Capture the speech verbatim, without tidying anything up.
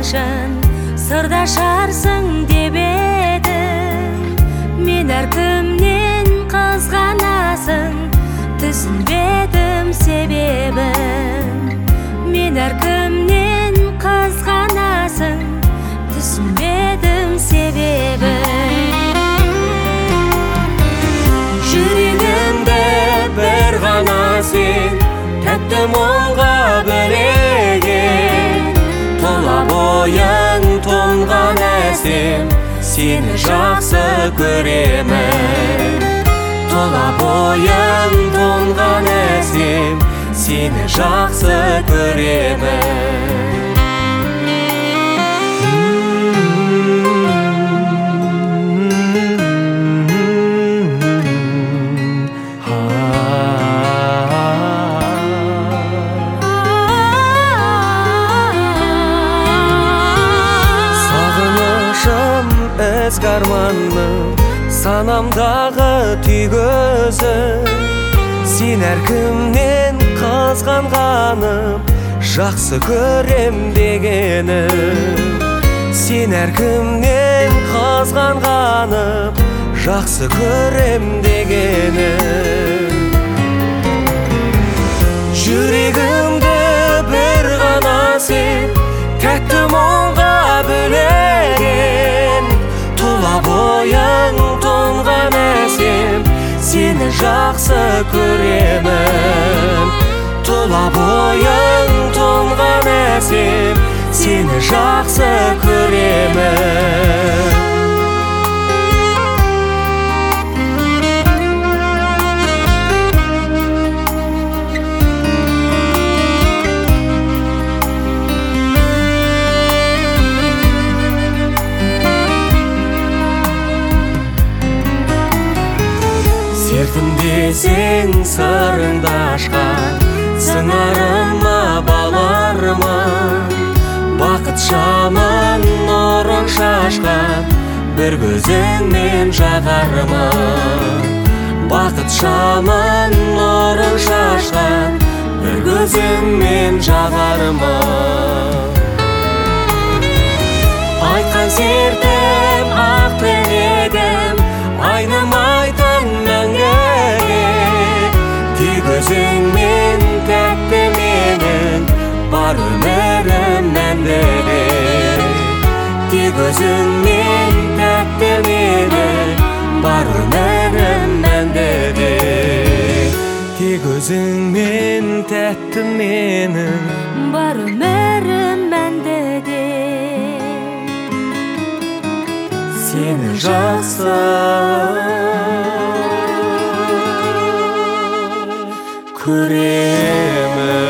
үшін сырдашарсың деп едім. Мен әркімнен қызғанасың, түсінбедім себебін. Мен әркімнен қызғанасың, түсінбедім себебін. Жүрегімді бір ғана сен тәтті мұңға бөлеген. Тұла бойың тоңған әсем, сені жақсы көремін. Тұла бойың тоңған әсем, сені жақсы көремін. Ізгі арманым, санамдағы түйгізі. Сен әркімнен қызғанғаным, жақсы көрем дегенім. Сен әркімнен қызғанғаным, жақсы көрем дегенім. Жүрегімді бір ғана сен тәтті мұңға бөлеген. Тұла бойың тоңған әсем, сені жақсы көремін. Тұла бойың тоңған әсем, сені жақсы көремін. Сертім десең сырыңды ашқан, сыңарыма баларыма. Бақыт шамын нұрын шашқан, бір көзіңмен жағарыма. Бақыт шамын нұрын шашқан, бір көзіңмен жағарыма. Айтқан сертім ақ тілегім, айнымайтын мәңгіге. Тек өзіңмен тәтті менің бар өмірім мәндіде. Тек өзіңмен тәтті менің бар өмірім мәндіде. Тек өзіңмен тәтті менің бар өмірім мәндіде. Сені жақсы көремін.